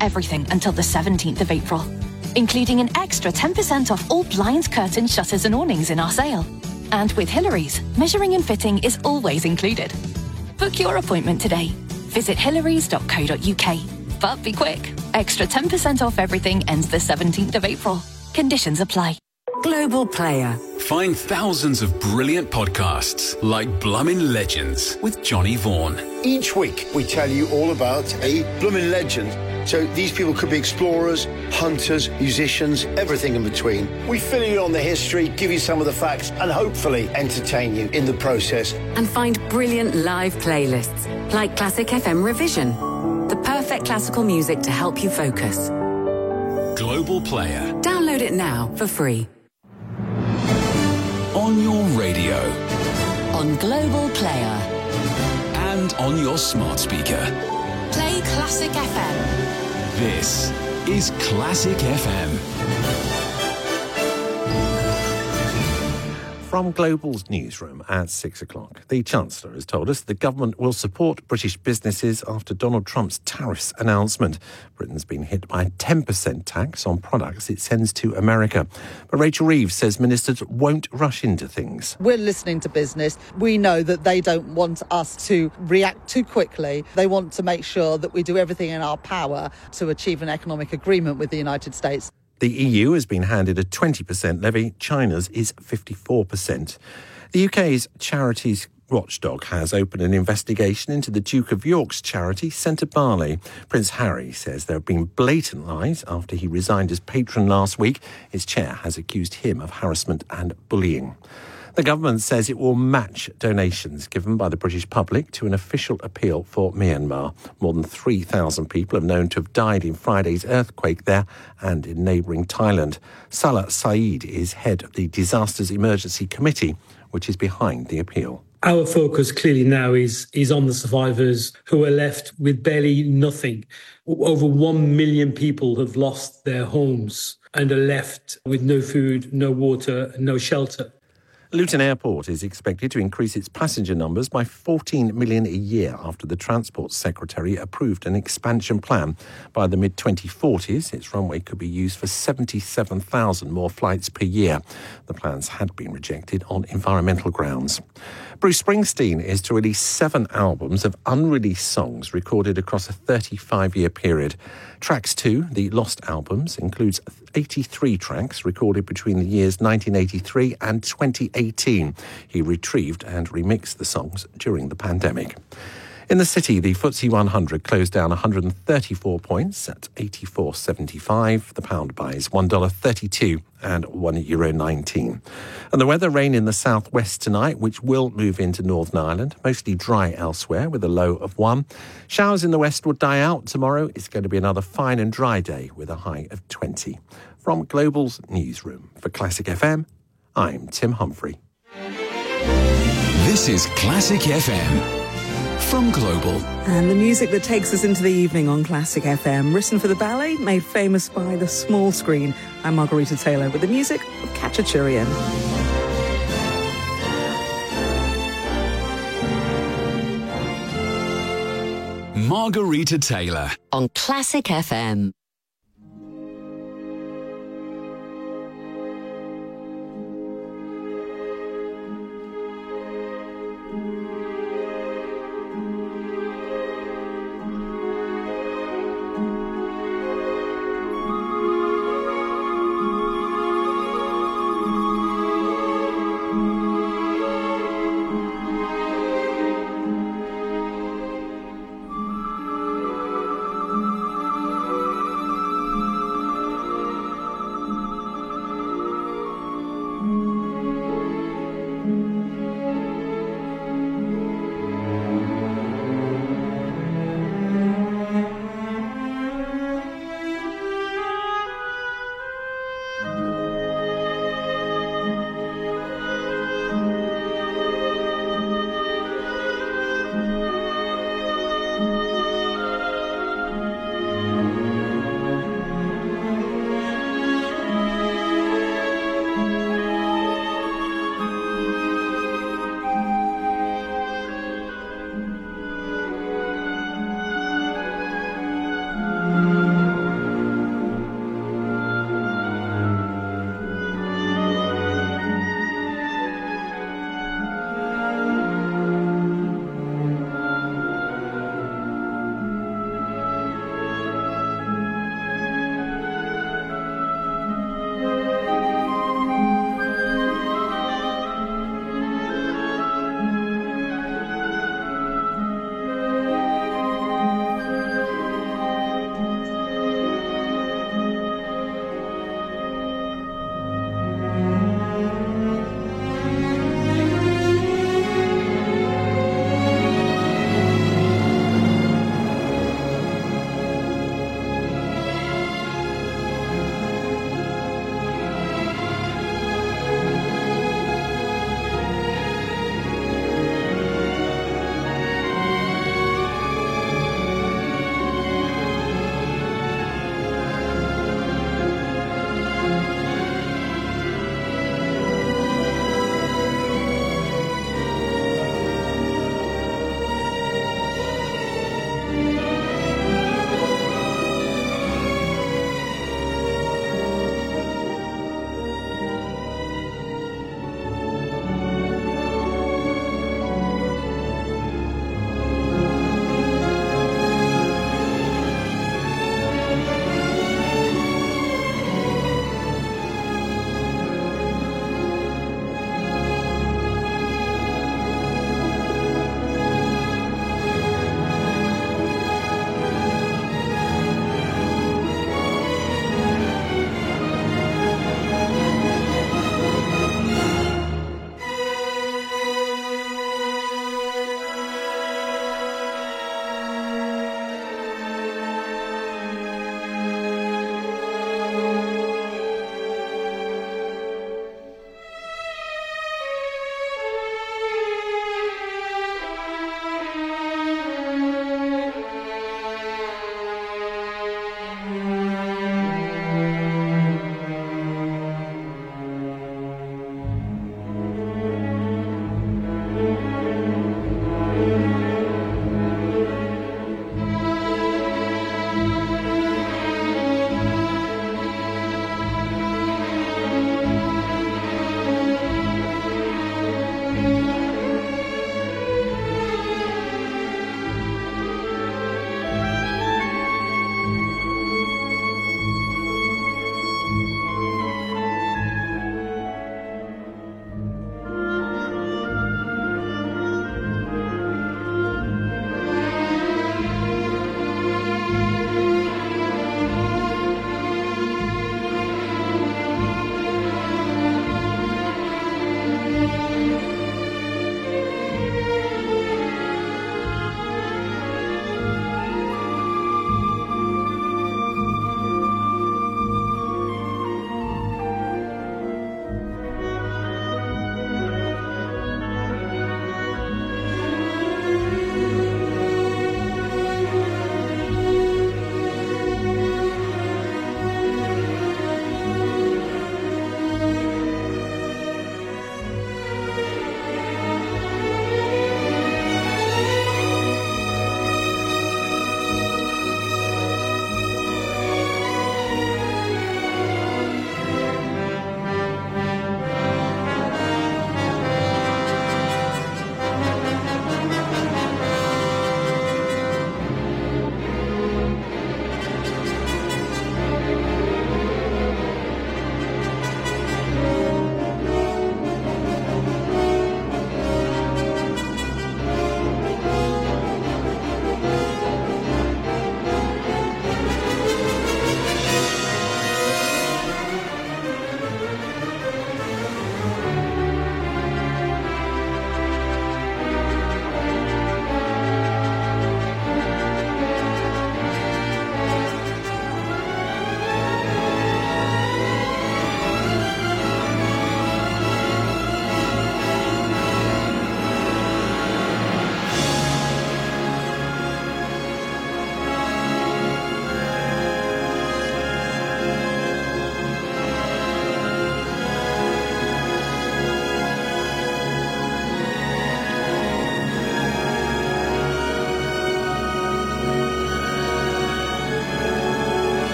everything until the 17th of April, including an extra 10% off all blinds, curtains, shutters and awnings in our sale. And with Hillary's, measuring and fitting is always included. Book your appointment today. Visit hillarys.co.uk. But be quick. Extra 10% off everything ends the 17th of April. Conditions apply. Global Player. Find thousands of brilliant podcasts like Blummin' Legends with Johnny Vaughan. Each week we tell you all about a Blummin' legend. So these people could be explorers, hunters, musicians, everything in between. We fill you on the history, give you some of the facts, and hopefully entertain you in the process. And find brilliant live playlists like Classic FM Revision. The perfect classical music to help you focus. Global Player. Download it now for free. On your radio. On Global Player. And on your smart speaker. Play Classic FM. This is Classic FM. From Global's newsroom at 6 o'clock, the Chancellor has told us the government will support British businesses after Donald Trump's tariffs announcement. Britain's been hit by a 10% tax on products it sends to America. But Rachel Reeves says ministers won't rush into things. We're listening to business. We know that they don't want us to react too quickly. They want to make sure that we do everything in our power to achieve an economic agreement with the United States. The EU has been handed a 20% levy. China's is 54%. The UK's charities watchdog has opened an investigation into the Duke of York's charity, Centre Barley. Prince Harry says there have been blatant lies after he resigned as patron last week. His chair has accused him of harassment and bullying. The government says it will match donations given by the British public to an official appeal for Myanmar. More than 3,000 people are known to have died in Friday's earthquake there and in neighbouring Thailand. Salah Saeed is head of the Disasters Emergency Committee, which is behind the appeal. Our focus clearly now is on the survivors who are left with barely nothing. Over 1 million people have lost their homes and are left with no food, no water, no shelter. Luton Airport is expected to increase its passenger numbers by 14 million a year after the Transport Secretary approved an expansion plan. By the mid-2040s, its runway could be used for 77,000 more flights per year. The plans had been rejected on environmental grounds. Bruce Springsteen is to release 7 albums of unreleased songs recorded across a 35-year period. Tracks 2, the Lost Albums, includes 83 tracks recorded between the years 1983 and 2018. He retrieved and remixed the songs during the pandemic. In the city, the FTSE 100 closed down 134 points at 84.75. The pound buys $1.32 and €1.19. And the weather, rain in the southwest tonight, which will move into Northern Ireland. Mostly dry elsewhere with a low of 1. Showers in the west will die out tomorrow. It's going to be another fine and dry day with a high of 20. From Global's newsroom for Classic FM, I'm Tim Humphrey. This is Classic FM. From Global. And the music that takes us into the evening on Classic FM, written for the ballet, made famous by the small screen. I'm Margarita Taylor with the music of Khachaturian. Margarita Taylor. On Classic FM.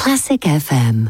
Classic FM.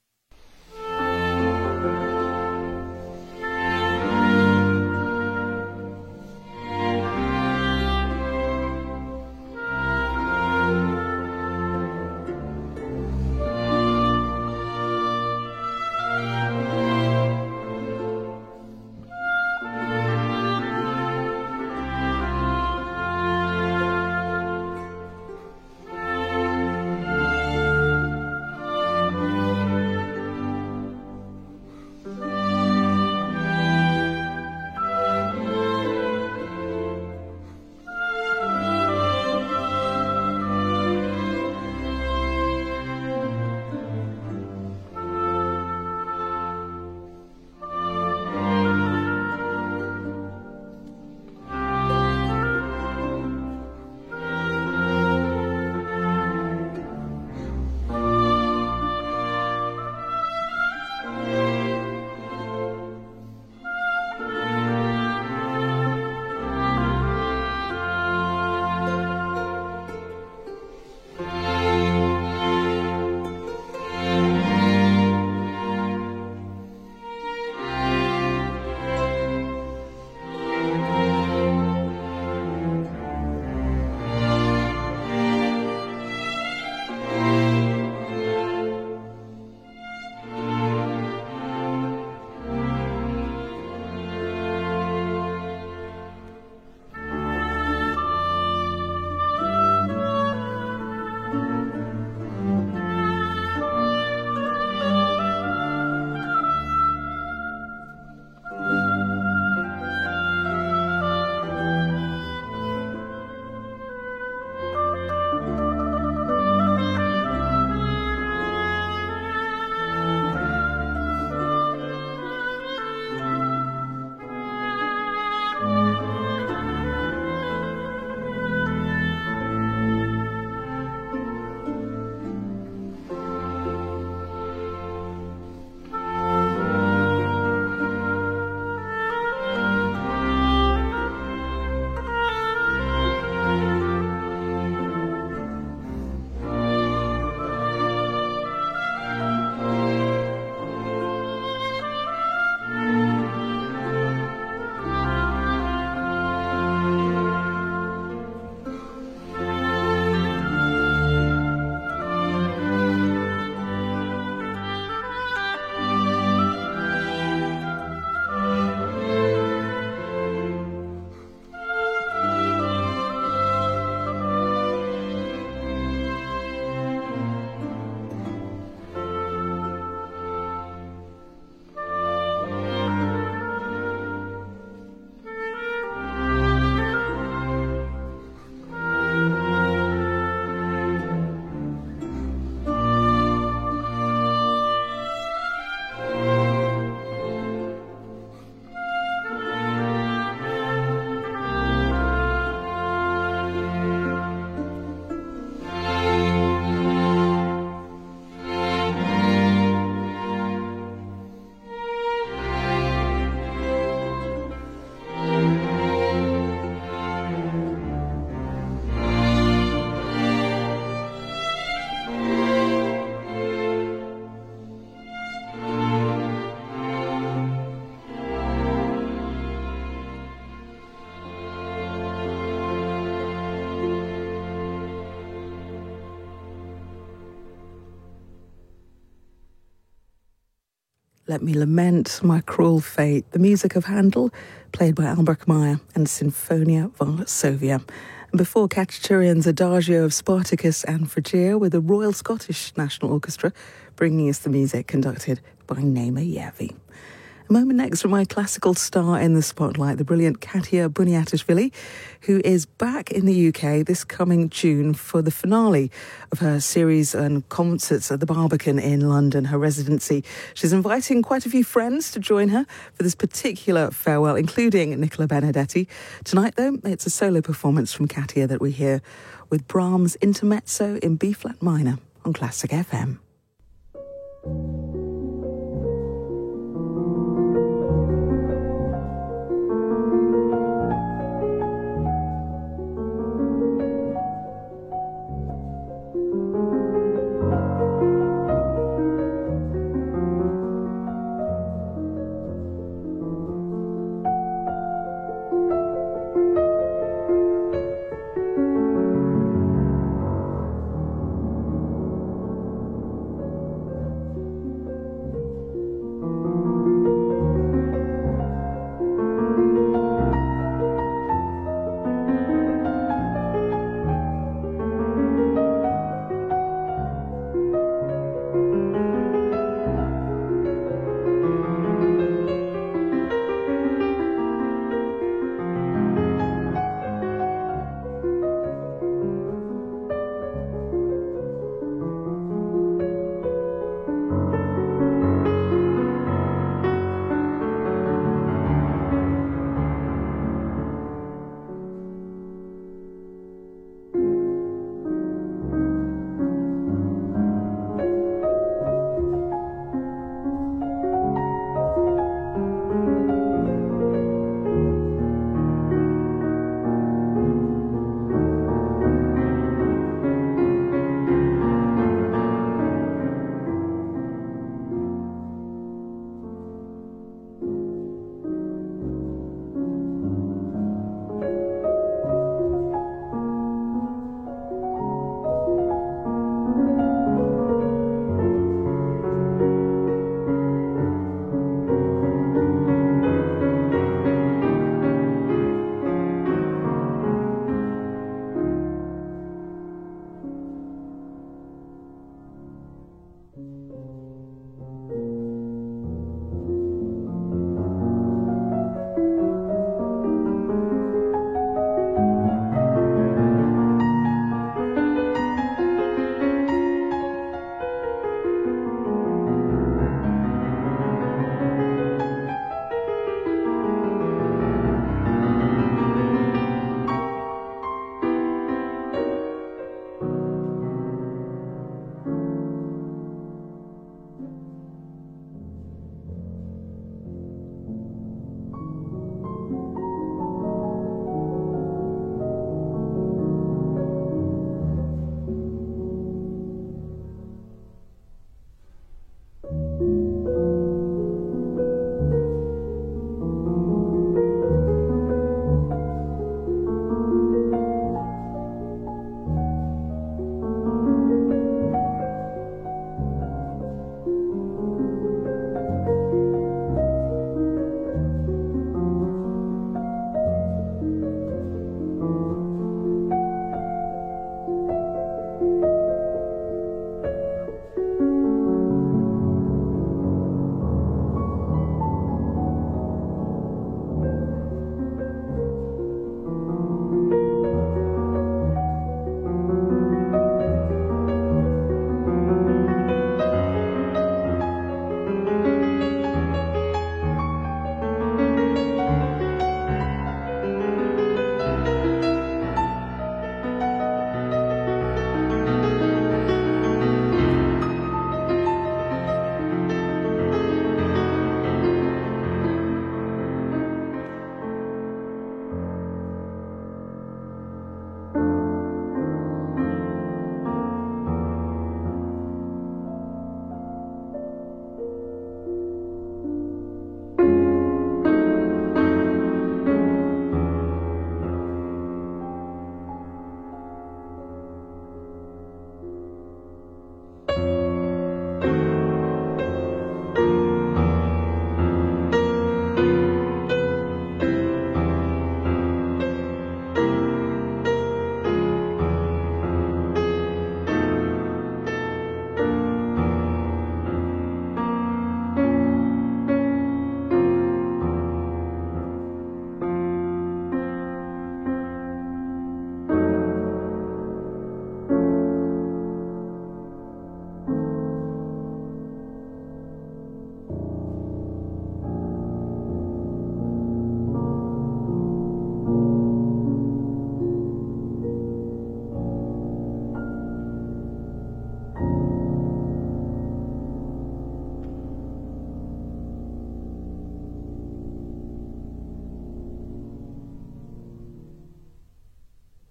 Let Me Lament My Cruel Fate, the music of Handel, played by Albrecht Meyer and Sinfonia Varsovia. And before Khachaturian's Adagio of Spartacus and Phrygia with the Royal Scottish National Orchestra, bringing us the music conducted by Naima Yavi. A moment next from my classical star in the spotlight, the brilliant Katia Buniatishvili, who is back in the UK this coming June for the finale of her series and concerts at the Barbican in London, her residency. She's inviting quite a few friends to join her for this particular farewell, including Nicola Benedetti. Tonight, though, it's a solo performance from Katia that we hear with Brahms' Intermezzo in B-flat minor on Classic FM.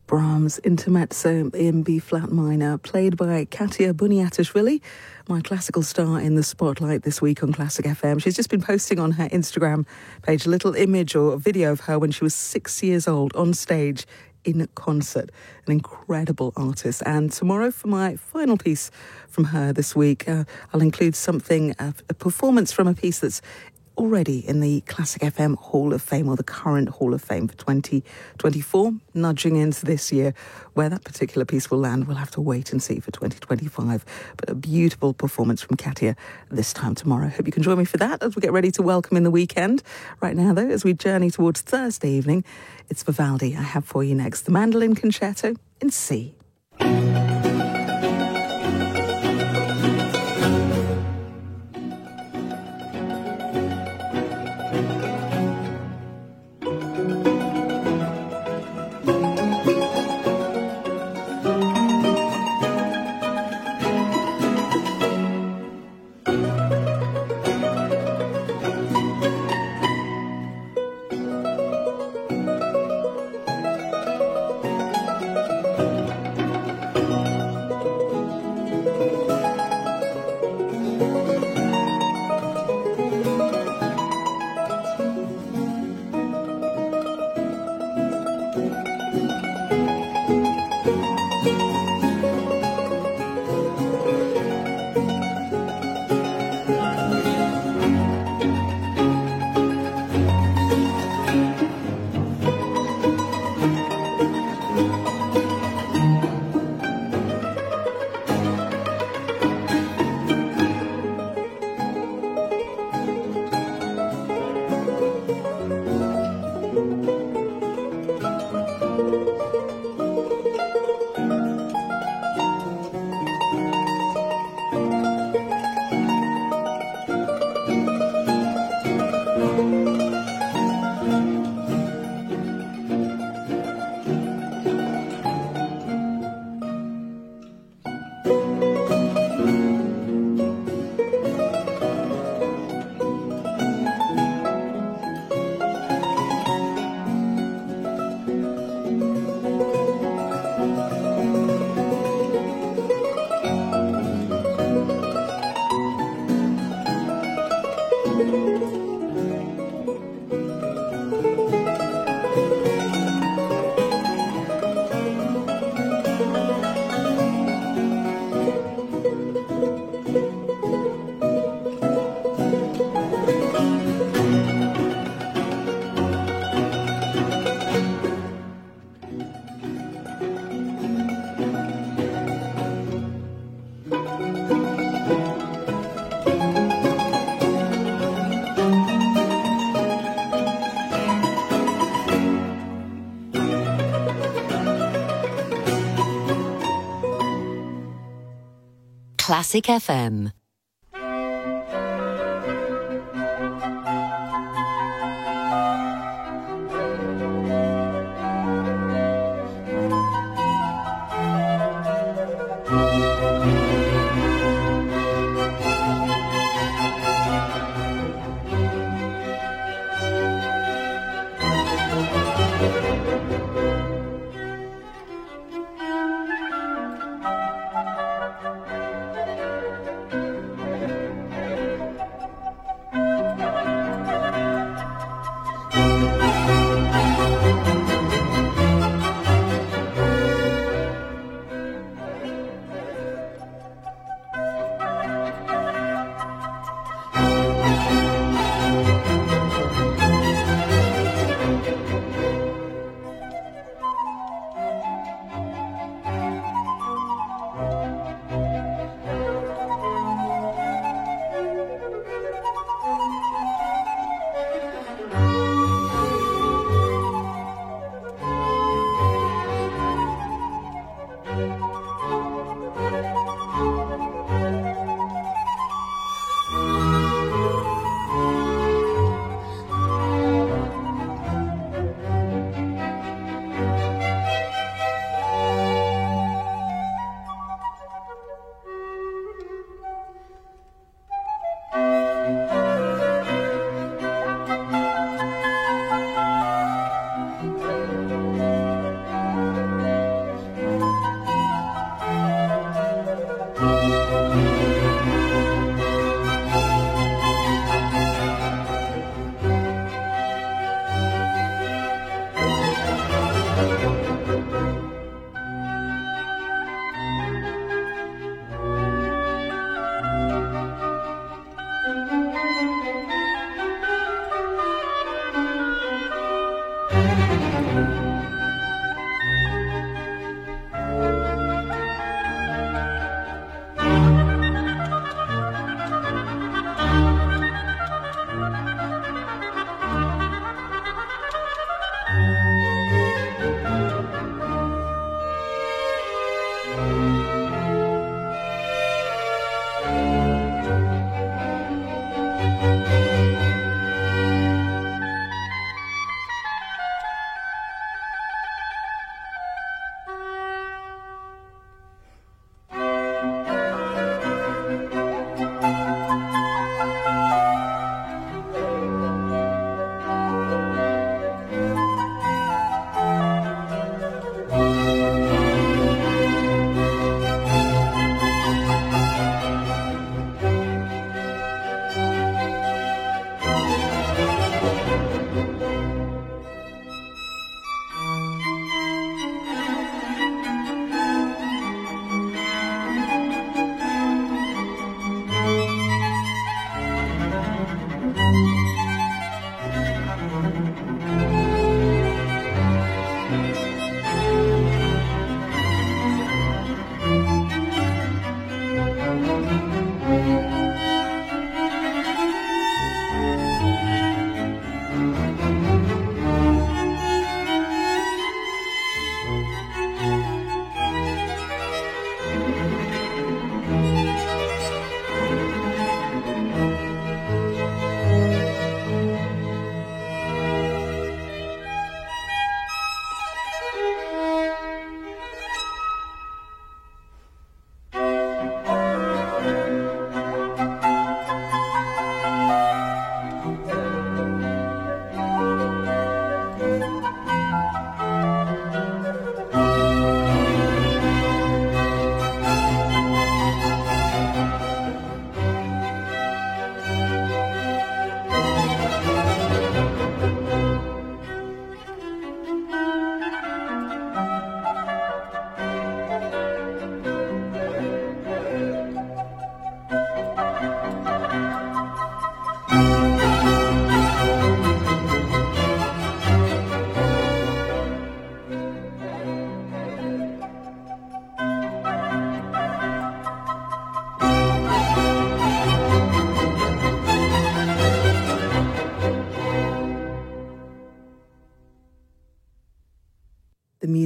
Brahms Intermezzo in B-flat minor, played by Katia Buniatishvili, my classical star in the spotlight this week on Classic FM. She's just been posting on her Instagram page a little image or a video of her when she was 6 years old on stage in concert. An incredible artist. And tomorrow, for my final piece from her this week, I'll include something, a performance from a piece that's already in the Classic FM Hall of Fame, or the current Hall of Fame for 2024, nudging into this year. Where that particular piece will land, we'll have to wait and see for 2025. But a beautiful performance from Katia this time tomorrow. Hope you can join me for that as we get ready to welcome in the weekend. Right now, though, as we journey towards Thursday evening, it's Vivaldi I have for you next. The Mandolin Concerto in C. Classic FM.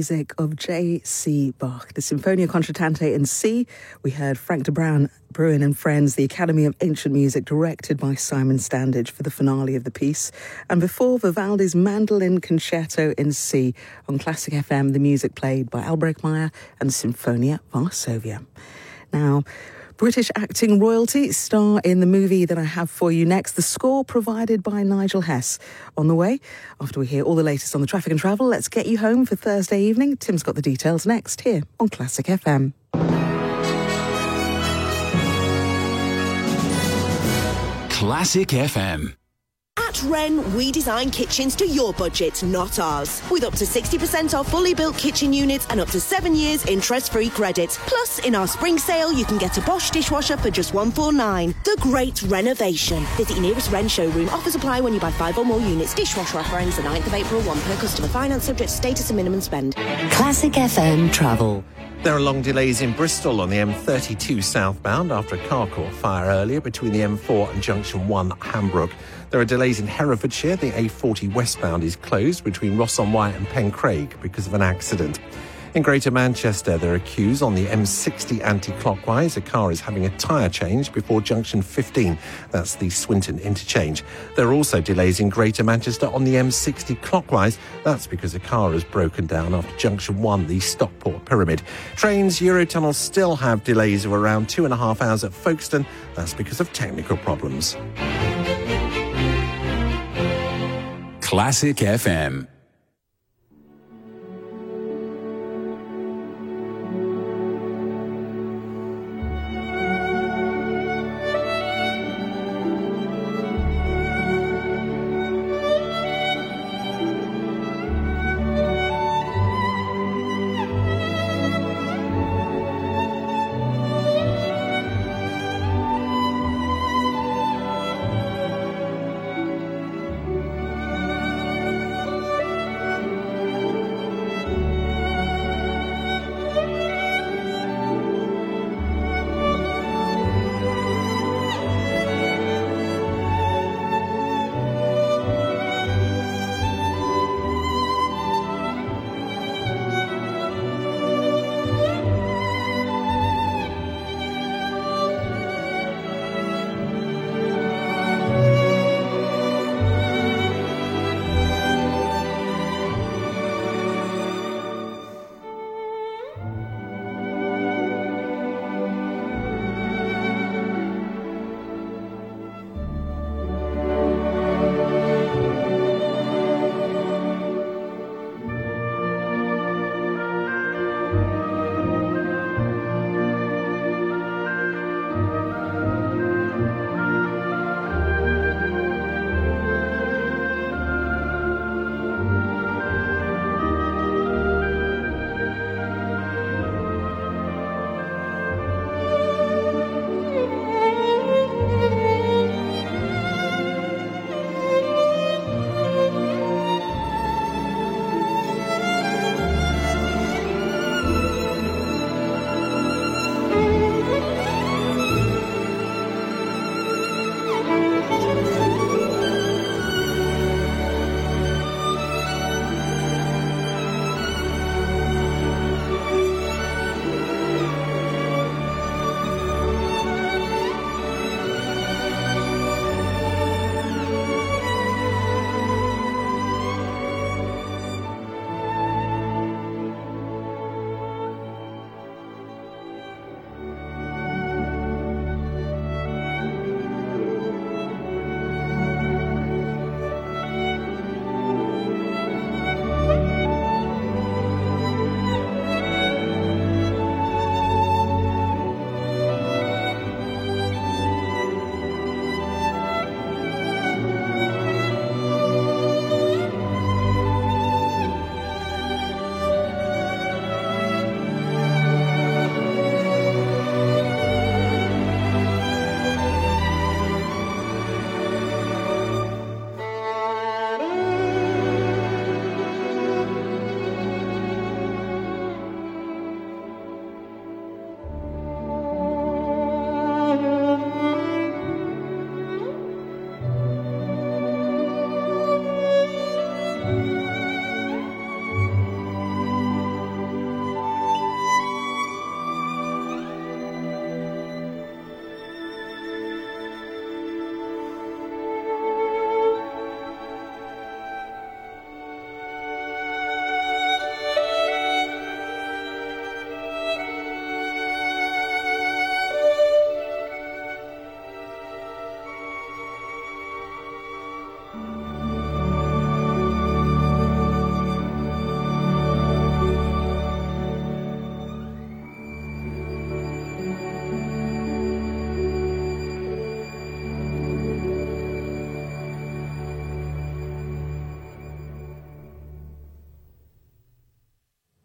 music of J.C. Bach, the Sinfonia Concertante in C. We heard Frank de Bruin and Friends, the Academy of Ancient Music, directed by Simon Standage for the finale of the piece. And before, Vivaldi's Mandolin Concerto in C. On Classic FM, the music played by Albrecht Meyer and Sinfonia Varsovia. Now, British acting royalty star in the movie that I have for you next. The score provided by Nigel Hess. On the way, after we hear all the latest on the traffic and travel, let's get you home for Thursday evening. Tim's got the details next here on Classic FM. Classic FM. At Wren, we design kitchens to your budget, not ours. With up to 60% off fully built kitchen units and up to 7 years interest-free credit. Plus, in our spring sale, you can get a Bosch dishwasher for just $149. The Great Renovation. Visit your nearest Wren showroom. Offers apply when you buy 5 or more units. Dishwasher offer ends the 9th of April. 1 per customer. Finance subject to status and minimum spend. Classic FM Travel. There are long delays in Bristol on the M32 southbound after a car caught fire earlier between the M4 and Junction 1 Hambrook. There are delays in Herefordshire. The A40 westbound is closed between Ross-on-Wye and Pencraig because of an accident. In Greater Manchester, there are queues on the M60 anti-clockwise. A car is having a tyre change before Junction 15. That's the Swinton interchange. There are also delays in Greater Manchester on the M60 clockwise. That's because a car has broken down after Junction 1, the Stockport Pyramid. Trains, Eurotunnel still have delays of around 2.5 hours at Folkestone. That's because of technical problems. Classic FM.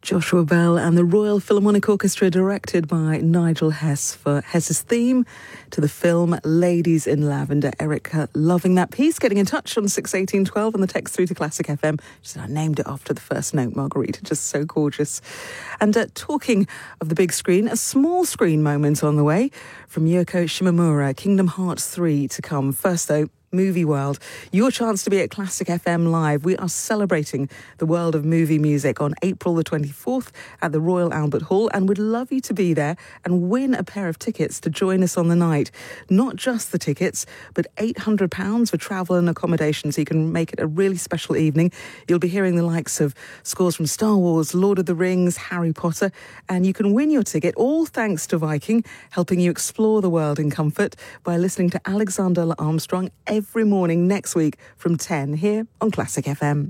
Joshua Bell and the Royal Philharmonic Orchestra, directed by Nigel Hess, for Hess's theme to the film Ladies in Lavender. Erica loving that piece, getting in touch on 61812 and the text through to Classic FM. She said, I named it after the first note, Margarita, just so gorgeous. And talking of the big screen, a small screen moment on the way from Yoko Shimomura, Kingdom Hearts 3 to come. First though, Movie World, your chance to be at Classic FM Live. We are celebrating the world of movie music on April the 24th at the Royal Albert Hall, and would love you to be there and win a pair of tickets to join us on the night. Not just the tickets, but £800 for travel and accommodation, so you can make it a really special evening. You'll be hearing the likes of scores from Star Wars, Lord of the Rings, Harry Potter, and you can win your ticket, all thanks to Viking, helping you explore the world in comfort by listening to Alexander Armstrong every morning next week from 10 here on Classic FM.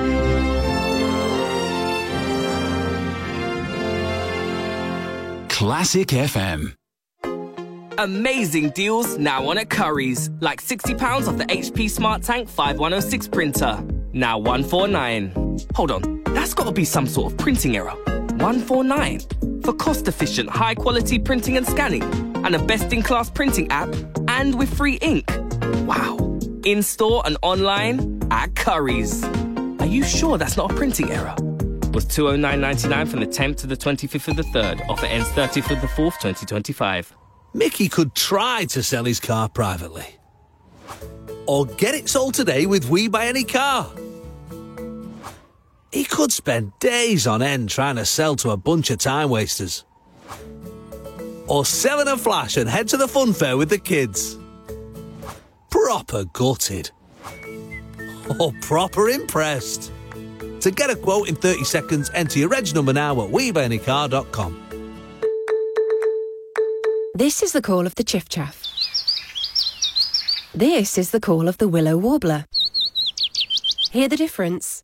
Classic FM. Amazing deals now on at Currys. Like £60 off the HP Smart Tank 5106 printer. Now $149. Hold on, that's got to be some sort of printing error. $149 for cost-efficient, high-quality printing and scanning, and a best-in-class printing app, and with free ink. Wow. In-store and online at Currys. Are you sure that's not a printing error? Was $209.99 from the 10th to the 25th of the 3rd. Offer ends 30th of the 4th, 2025. Mickey could try to sell his car privately. Or get it sold today with We Buy Any Car. He could spend days on end trying to sell to a bunch of time wasters. Or sell in a flash and head to the fun fair with the kids. Proper gutted. Or proper impressed. To get a quote in 30 seconds, enter your reg number now at WeBuyAnyCar.com. This is the call of the chiff-chaff. This is the call of the willow warbler. Hear the difference?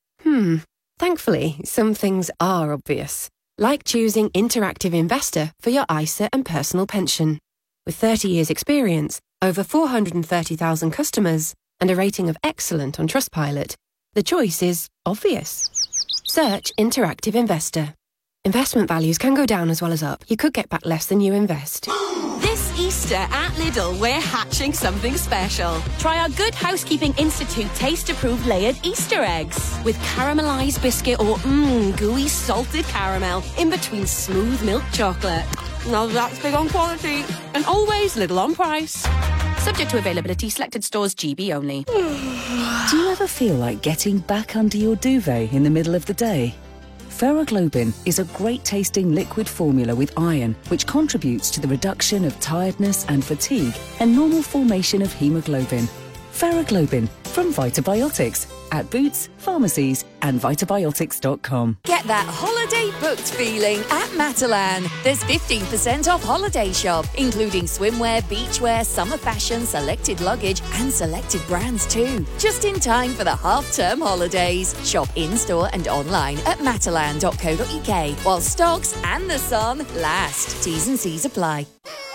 Thankfully, some things are obvious, like choosing Interactive Investor for your ISA and personal pension. With 30 years' experience, over 430,000 customers, and a rating of excellent on Trustpilot, the choice is obvious. Search Interactive Investor. Investment values can go down as well as up. You could get back less than you invest. This Easter at Lidl, we're hatching something special. Try our Good Housekeeping Institute taste-approved layered Easter eggs with caramelised biscuit or gooey salted caramel in between smooth milk chocolate. Now that's big on quality and always Lidl on price. Subject to availability, selected stores, GB only. Do you ever feel like getting back under your duvet in the middle of the day? Ferroglobin is a great-tasting liquid formula with iron, which contributes to the reduction of tiredness and fatigue and normal formation of haemoglobin. Ferroglobin from Vitabiotics at Boots, pharmacies and vitabiotics.com. Get that holiday booked feeling at Matalan. There's 15% off holiday shop, including swimwear, beachwear, summer fashion, selected luggage and selected brands too. Just in time for the half-term holidays. Shop in-store and online at matalan.co.uk while stocks and the sun last. T's and C's apply.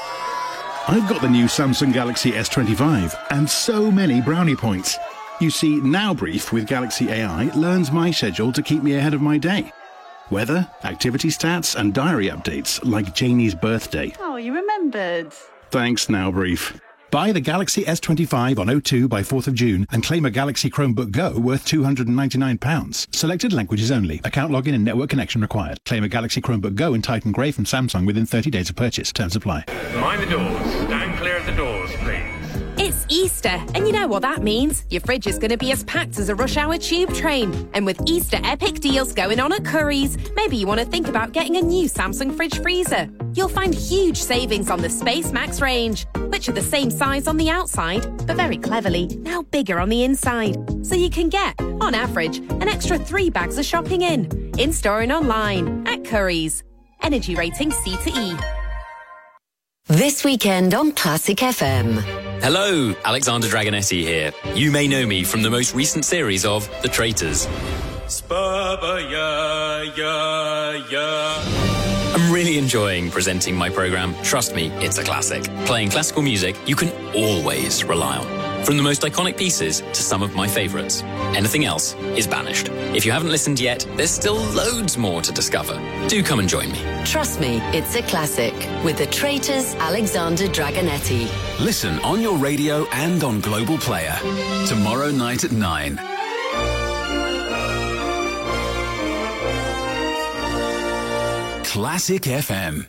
I've got the new Samsung Galaxy S25 and so many brownie points. You see, Now Brief with Galaxy AI learns my schedule to keep me ahead of my day. Weather, activity stats and diary updates like Janie's birthday. Oh, you remembered. Thanks, Now Brief. Buy the Galaxy S25 on O2 by 4th of June and claim a Galaxy Chromebook Go worth £299. Selected languages only. Account login and network connection required. Claim a Galaxy Chromebook Go and Titan Grey from Samsung within 30 days of purchase. Terms apply. Mind the doors. Stand clear of the doors, please. It's Easter, and you know what that means. Your fridge is going to be as packed as a rush hour tube train. And with Easter epic deals going on at Currys, maybe you want to think about getting a new Samsung fridge freezer. You'll find huge savings on the Space Max range, which are the same size on the outside, but very cleverly, now bigger on the inside. So you can get, on average, an extra 3 bags of shopping in store and online, at Currys. Energy rating C to E. This weekend on Classic FM. Hello, Alexander Dragonetti here. You may know me from the most recent series of The Traitors. I'm really enjoying presenting my programme. Trust me, it's a classic. Playing classical music you can always rely on. From the most iconic pieces to some of my favourites. Anything else is banished. If you haven't listened yet, there's still loads more to discover. Do come and join me. Trust me, it's a classic with The Traitors, Alexander Dragonetti. Listen on your radio and on Global Player. Tomorrow night at 9. Classic FM.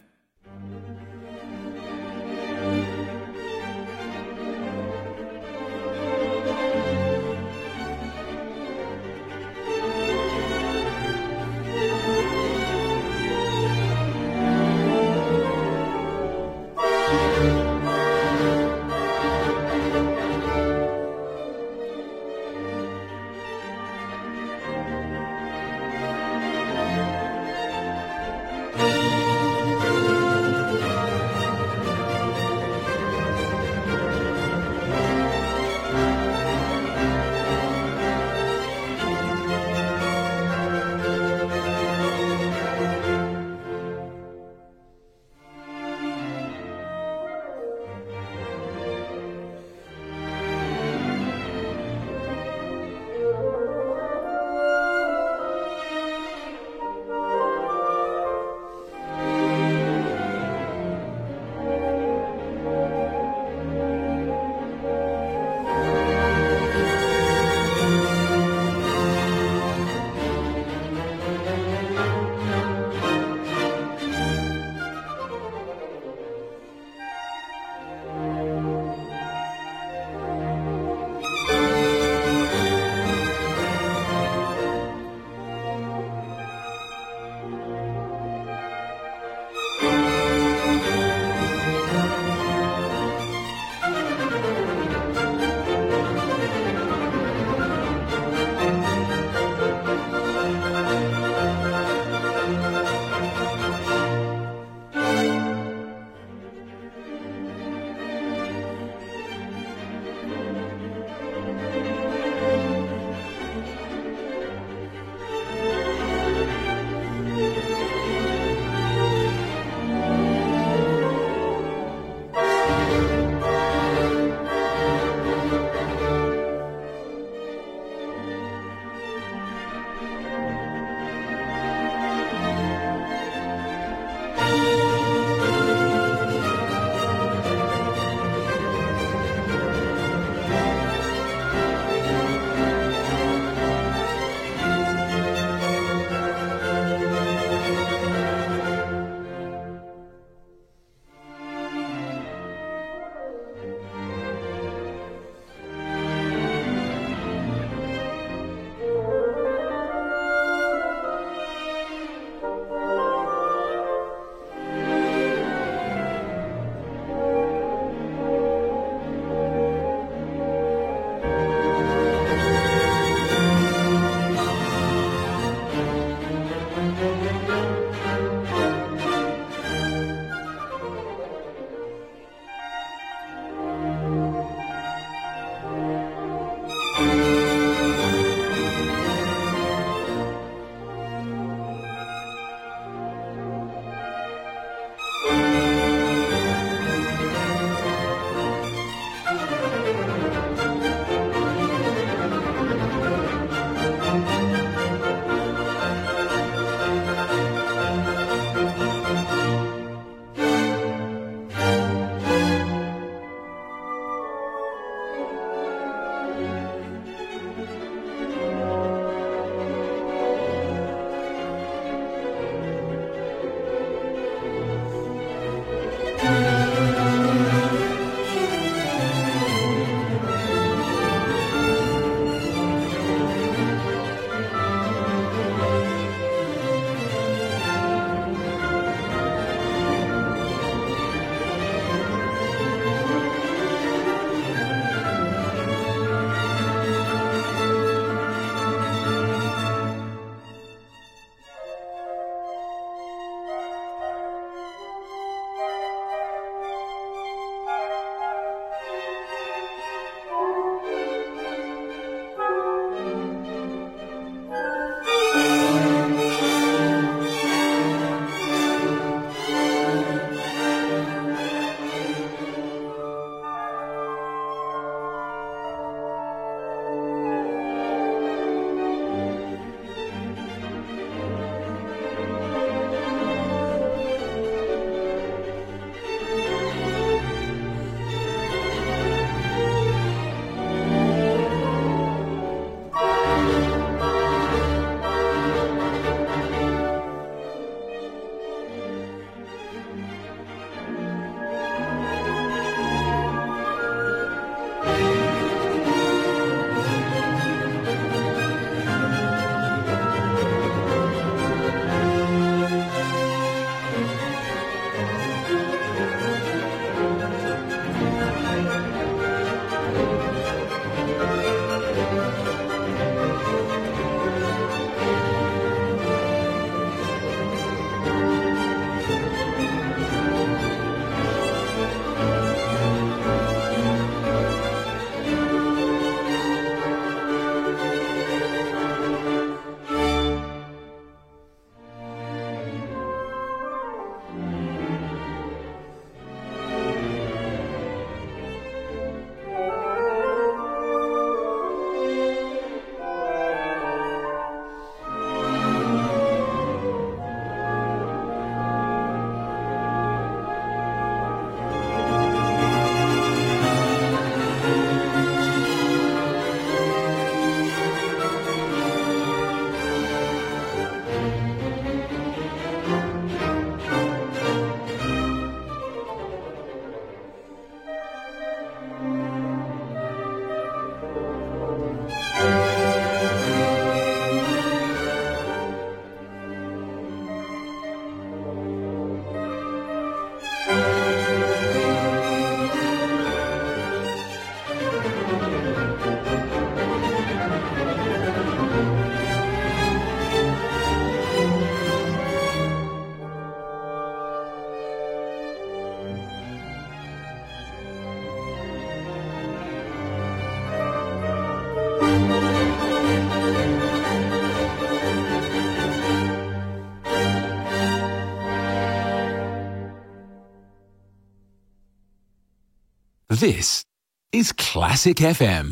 This is Classic FM.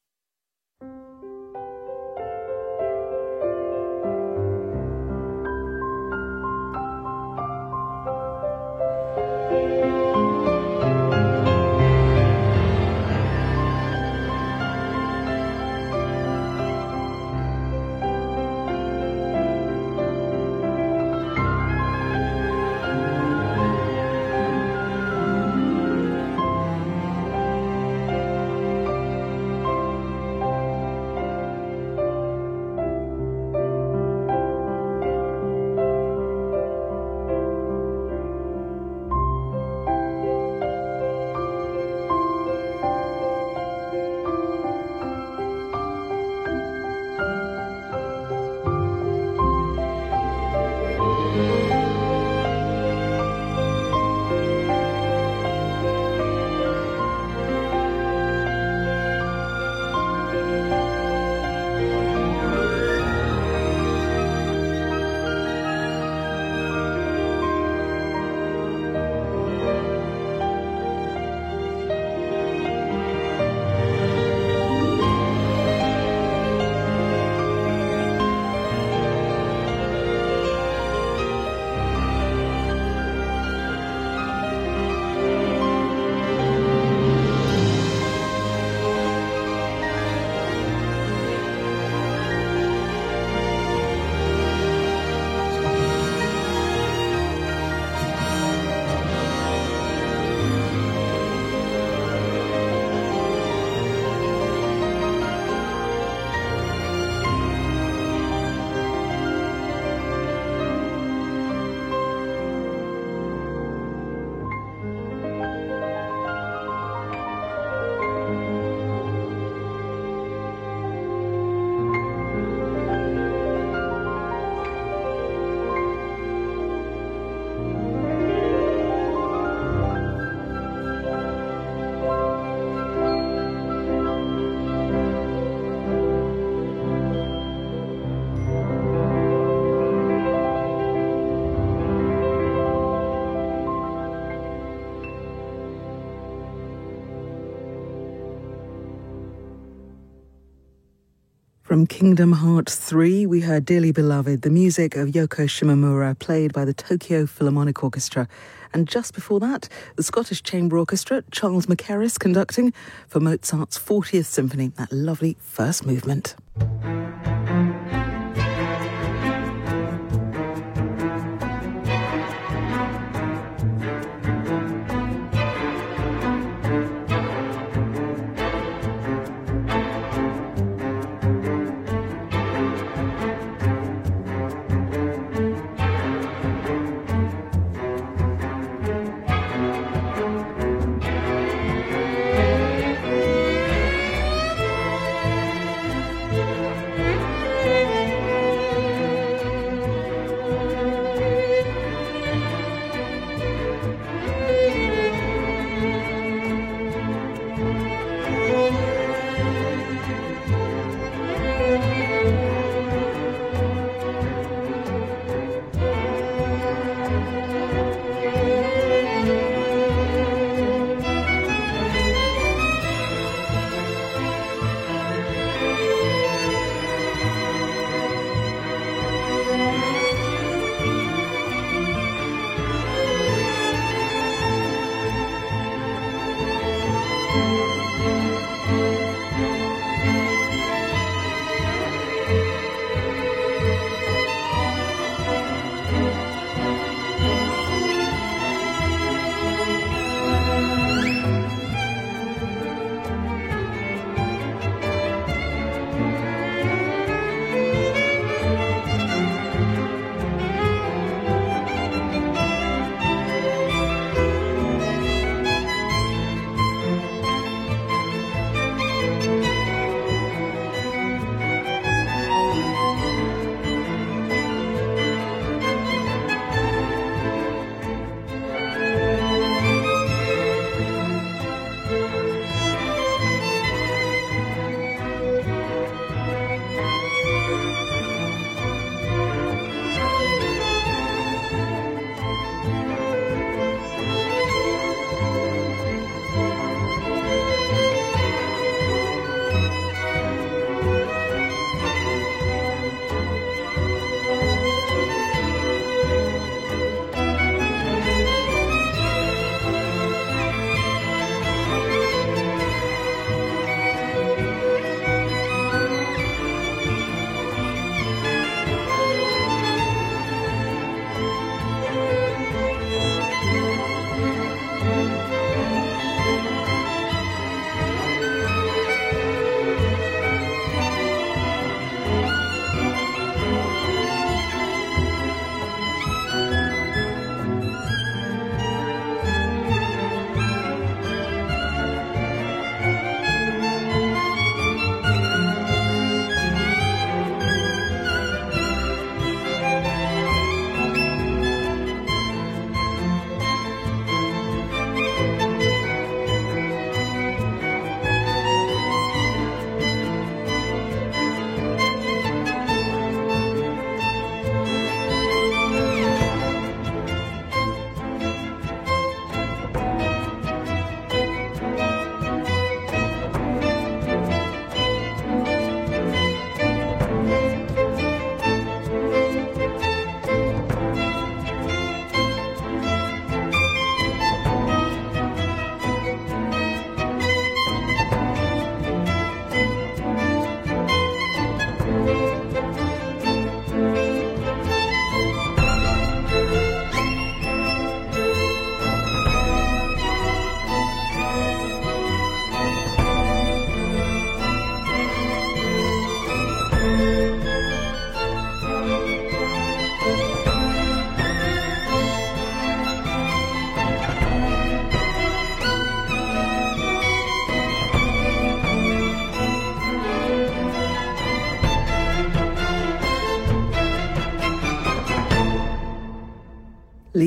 From Kingdom Hearts 3, we heard Dearly Beloved, the music of Yoko Shimomura, played by the Tokyo Philharmonic Orchestra. And just before that, the Scottish Chamber Orchestra, Charles McCarris conducting for Mozart's 40th Symphony, that lovely first movement.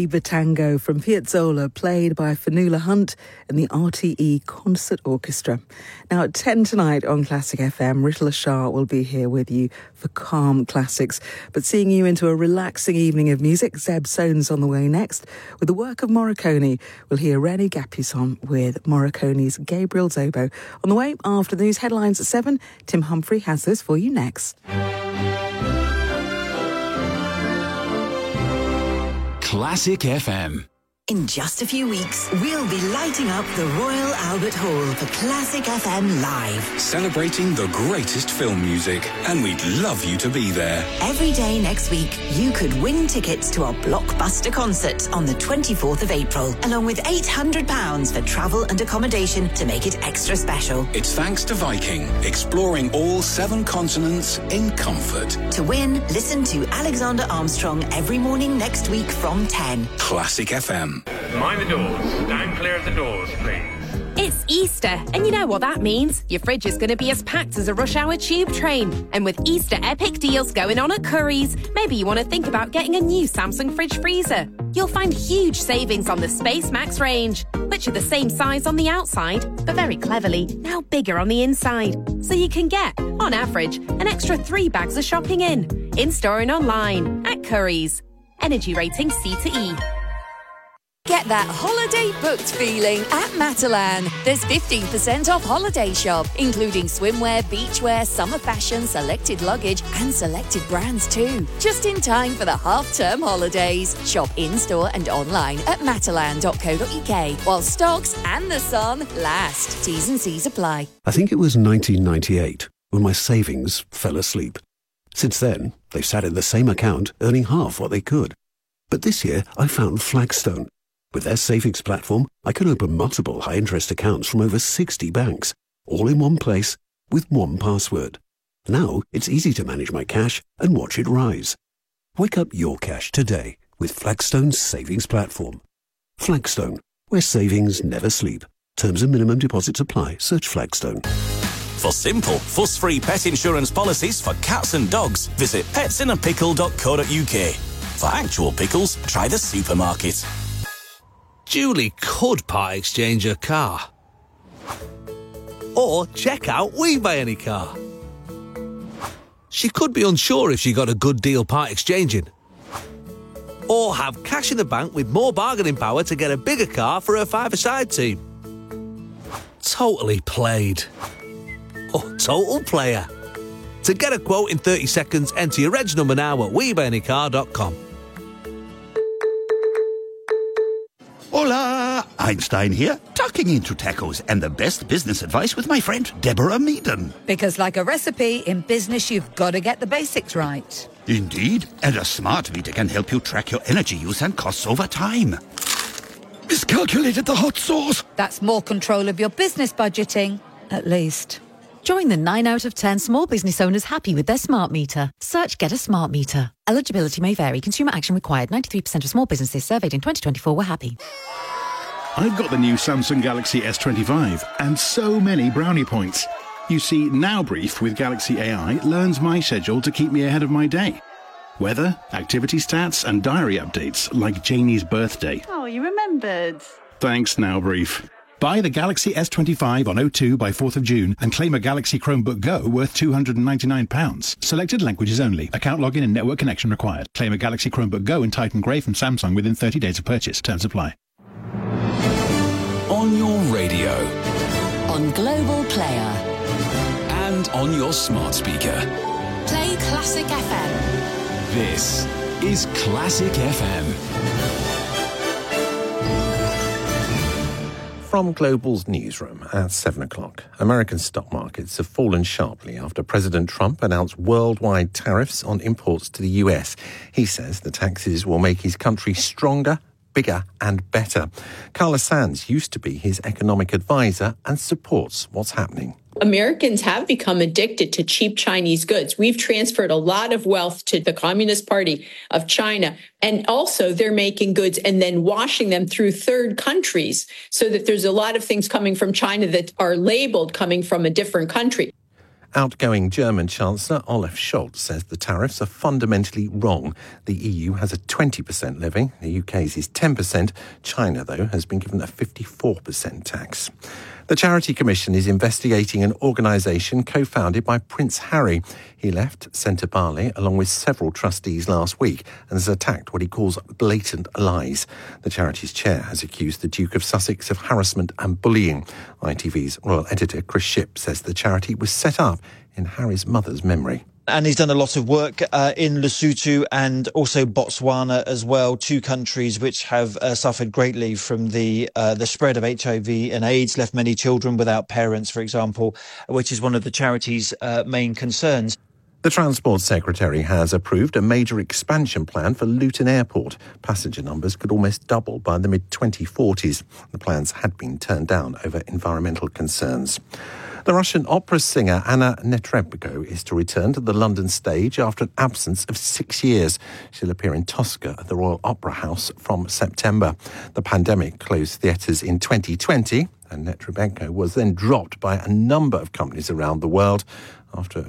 Viva Tango from Piazzolla, played by Fanula Hunt and the RTE Concert Orchestra. Now at 10 tonight on Classic FM, Ritala Shah will be here with you for Calm Classics. But seeing you into a relaxing evening of music, Zeb Soane's on the way next. With the work of Morricone, we'll hear René Gapuisson with Morricone's Gabriel Zobo. On the way, after the news headlines at 7, Tim Humphrey has this for you next. Classic FM. In just a few weeks, we'll be lighting up the Royal Albert Hall for Classic FM Live. Celebrating the greatest film music, and we'd love you to be there. Every day next week, you could win tickets to our blockbuster concert on the 24th of April, along with £800 for travel and accommodation to make it extra special. It's thanks to Viking, exploring all 7 continents in comfort. To win, listen to Alexander Armstrong every morning next week from 10. Classic FM. Mind the doors. Stand clear of the doors, please. It's Easter, and you know what that means. Your fridge is going to be as packed as a rush hour tube train. And with Easter epic deals going on at Currys, maybe you want to think about getting a new Samsung fridge freezer. You'll find huge savings on the Space Max range, which are the same size on the outside, but very cleverly, now bigger on the inside. So you can get, on average, an extra 3 bags of shopping in store and online, at Currys. Energy rating C to E. Get that holiday booked feeling at Matalan. There's 15% off holiday shop, including swimwear, beachwear, summer fashion, selected luggage and selected brands too. Just in time for the half-term holidays. Shop in-store and online at matalan.co.uk while stocks and the sun last. T's and C's apply. I think it was 1998 when my savings fell asleep. Since then, they've sat in the same account, earning half what they could. But this year, I found Flagstone. With their savings platform, I can open multiple high-interest accounts from over 60 banks, all in one place, with one password. Now, it's easy to manage my cash and watch it rise. Wake up your cash today with Flagstone's savings platform. Flagstone, where savings never sleep. Terms and minimum deposits apply. Search Flagstone. For simple, fuss-free pet insurance policies for cats and dogs, visit petsinnapickle.co.uk. For actual pickles, try the supermarket. Julie could part exchange her car. Or check out We Buy Any Car. She could be unsure if she got a good deal part exchanging. Or have cash in the bank with more bargaining power to get a bigger car for her five-a-side team. Totally played. Or total player. To get a quote in 30 seconds, enter your reg number now at WeBuyAnyCar.com. Hola! Einstein here, tucking into tacos and the best business advice with my friend Deborah Meaden. Because like a recipe, in business you've got to get the basics right. Indeed, and a smart meter can help you track your energy use and costs over time. Miscalculated the hot sauce. That's more control of your business budgeting, at least. Join the 9 out of 10 small business owners happy with their smart meter. Search Get a Smart Meter. Eligibility may vary. Consumer action required. 93% of small businesses surveyed in 2024 were happy. I've got the new Samsung Galaxy S25 and so many brownie points. You see, Now Brief with Galaxy AI learns my schedule to keep me ahead of my day. Weather, activity stats and diary updates like Janie's birthday. Oh, you remembered. Thanks, Now Brief. Buy the Galaxy S25 on O2 by 4th of June and claim a Galaxy Chromebook Go worth £299. Selected languages only. Account login and network connection required. Claim a Galaxy Chromebook Go in Titan Grey from Samsung within 30 days of purchase. Terms apply. On your radio. On Global Player. And on your smart speaker. Play Classic FM. This is Classic FM. From Global's newsroom at 7 o'clock, American stock markets have fallen sharply after President Trump announced worldwide tariffs on imports to the US. He says the taxes will make his country stronger, bigger and better. Carla Sands used to be his economic advisor and supports what's happening. Americans have become addicted to cheap Chinese goods. We've transferred a lot of wealth to the Communist Party of China. And also they're making goods and then washing them through third countries so that there's a lot of things coming from China that are labeled coming from a different country. Outgoing German Chancellor Olaf Scholz says the tariffs are fundamentally wrong. The EU has a 20% levy, the UK's is 10%. China, though, has been given a 54% tax. The Charity Commission is investigating an organisation co-founded by Prince Harry. He left Centre Bali along with several trustees last week and has attacked what he calls blatant lies. The charity's chair has accused the Duke of Sussex of harassment and bullying. ITV's royal editor Chris Shipp says the charity was set up in Harry's mother's memory. And he's done a lot of work in Lesotho and also Botswana as well, two countries which have suffered greatly from the spread of HIV and AIDS, left many children without parents, for example, which is one of the charity's main concerns. The Transport Secretary has approved a major expansion plan for Luton Airport. Passenger numbers could almost double by the mid-2040s. The plans had been turned down over environmental concerns. The Russian opera singer Anna Netrebko is to return to the London stage after an absence of 6 years. She'll appear in Tosca at the Royal Opera House from September. The pandemic closed theatres in 2020, and Netrebko was then dropped by a number of companies around the world after